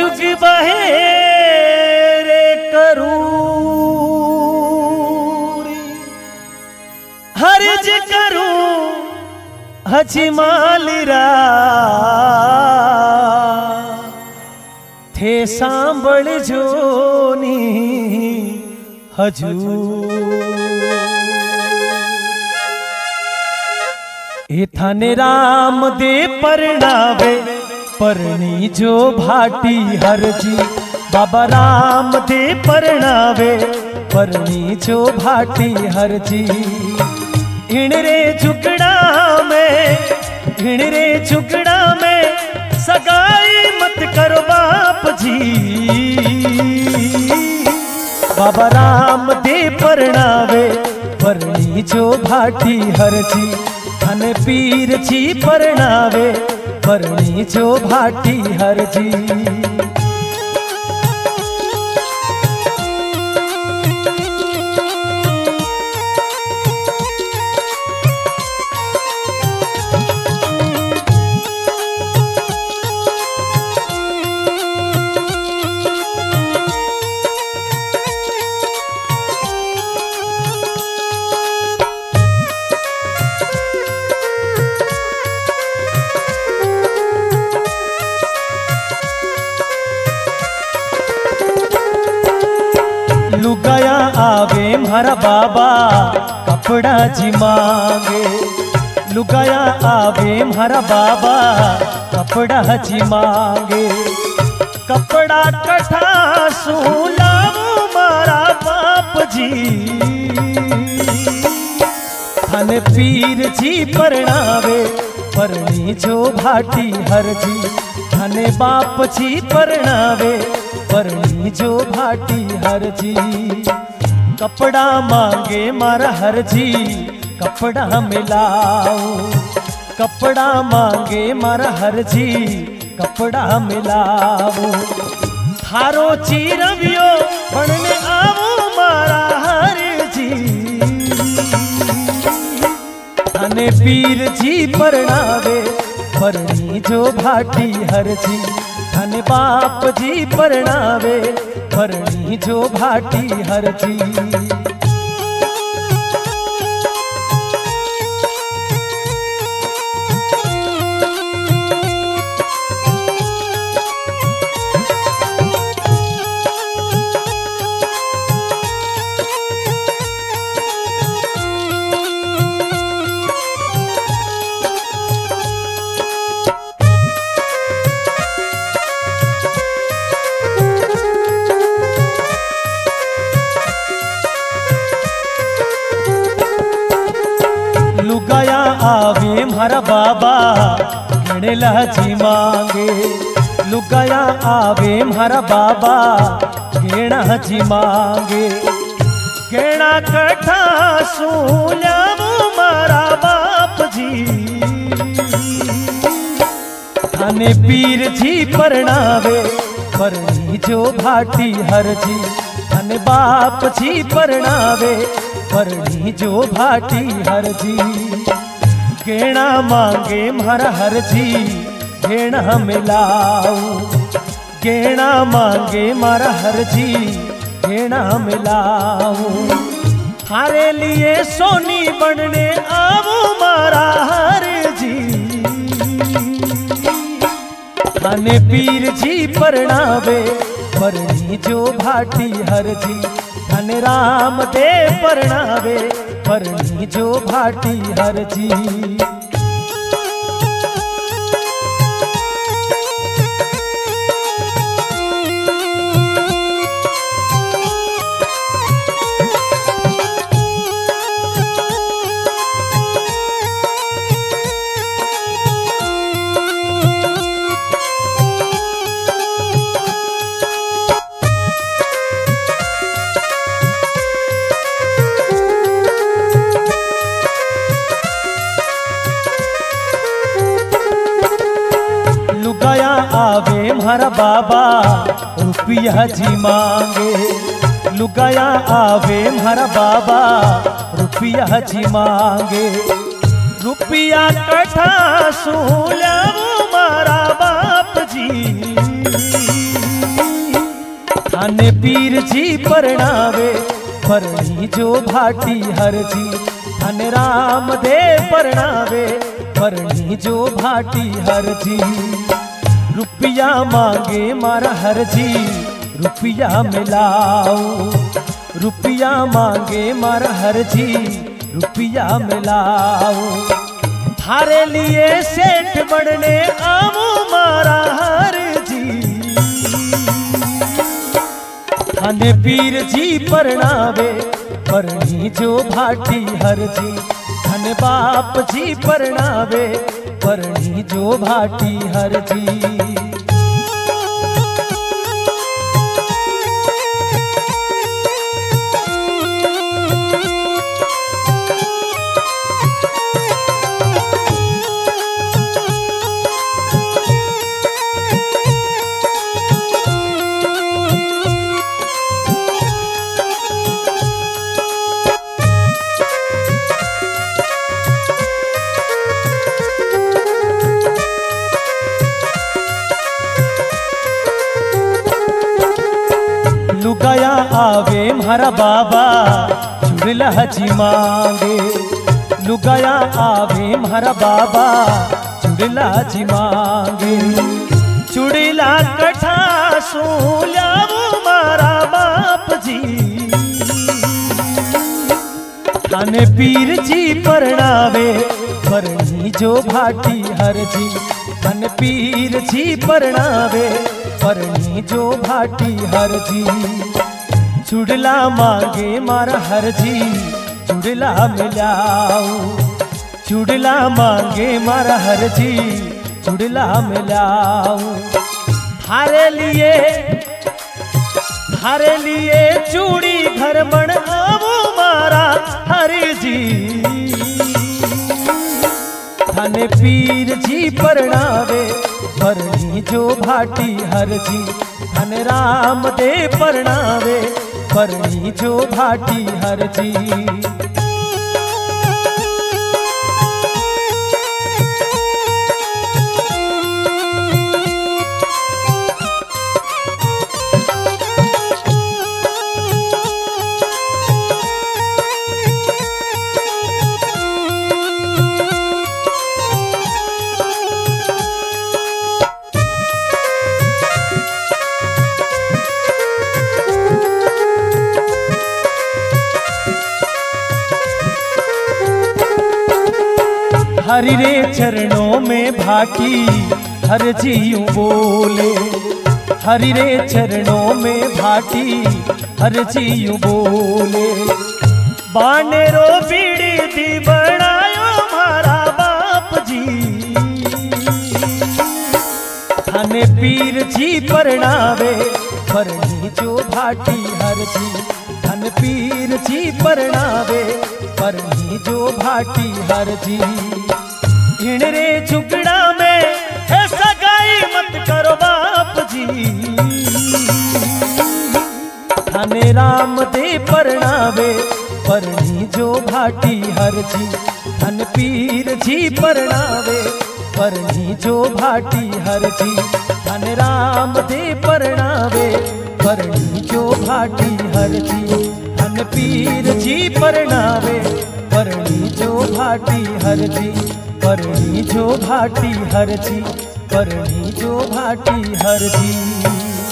जुग बहे रे करूरी हरज करूं हजी मालिरा थे सांभळ जोनी हजूर ए थाने राम दे परणावे परणी जो भाटी हरजी बाबा राम दे परणावे परणी जो भाटी हरजी इन रे झुकड़ा में सगाई मत करो बाप जी बाबा राम दे परणावे परणी जो भाटी हरजी धन पीर जी परणावे परणी जो भाटी हरजी लुगाया आवे मारा बाबा कपड़ा जी मांगे लुगाया आवे मारा बाबा कपड़ा जी मांगे कपड़ा कठा सुलाऊ मारा बाप जी धन पीर जी परणावे परणी जो भाटी हरजी धन बाप जी परणावे परणी जो भाटी हरजी कपड़ा मांगे मारा हरजी कपड़ा मिलाओ कपड़ा मांगे मारा हरजी कपड़ा मिलाओ थारो चीरवियो बनने आवो मारा हरजी धने पीर जी परणावे परणी जो भाटी हरजी धन बाप जी परणावे परणी जो भाटी हरजी लुगाया आवे मारा बाबा गणेला जी मांगे लुगाया आवे मारा बाबा गेणा जी मांगे गेणा कठा सुल्यावो मारा बाप जी थाने पीर जी परणावे परणी जो भाटी हरजी धन बाप जी परणावे परणी जो भाटी हरजी गेणा मांगे मारा हरजी गेणा मिलाओ गेणा मांगे मारा हरजी गेणा मिलाओ थारे लिए सोनी बनने आवो मारा हरजी थाने पीर जी परणावे परणी जो भाटी हरजी धन राम दे परणावे परणी जो भाटी हरजी आवे मारा बाबा रुपया जी मांगे लुगाया आवे मारा बाबा रुपया जी मांगे रुपया कठा सूल्यावो मारा बाप जी थाने पीर जी परणावे परणी जो भाटी हर जी। थाने राम दे परणावे परणी जो भाटी हर जी। रुपया मांगे मारा हर जी रुपया मिलाओ। रुपया मांगे मारा हर जी रुपया मिलाओ। थारे लिए सेठ बनने आमू मारा हर जी। थाने पीर जी परणावे परणी जो भाटी हर जी। थाने बाप जी परणावे परणी जो भाटी हर जी। लुगाया आवे मारा बाबा चुड़ला जी मांगे। लुगाया आवे मारा बाबा चुड़ला जी मांगे। चुड़ला कठा सोल्यावो मारा बाप जी। थाने पीर जी परणावे परणी जो भाटी हर जी। थाने पीर जी परणावे परणी जो भाटी हर जी। चुड़ला मांगे मारा हर जी चुड़ला मिलाओ। चुड़ला मांगे मारा हर जी चुड़ला मिलाओ। थारे लिए चूड़ी घर बनाओ मारा हर जी। थाने पीर जी परणावे परणी जो भाटी हर जी। थाने राम दे परणावे परणी जो भाटी हर जी। हरि रे चरणों में भाटी हर जी यूं बोले। हरि रे चरणों में भाटी हर जी यूं बोले। बानेरो बीड़ी दी बनायो मारा बाप जी। थाने पीर जी परणावे परणी जो भाटी हर जी। थाने पीर जी परणावे परणी जो भाटी हर जी। रे झुगड़ा में है सगाई मत करो बाप जी। थाने राम दे परणावे परणी जो भाटी हर जी। थाने पीर जी परणावे परणी जो भाटी हर जी। थाने राम दे परणावे परणी जो भाटी हर जी। थाने पीर जी परणावे परणी जो भाटी हर जी। परणी जो भाटी हर जी परणी जो भाटी हर जी।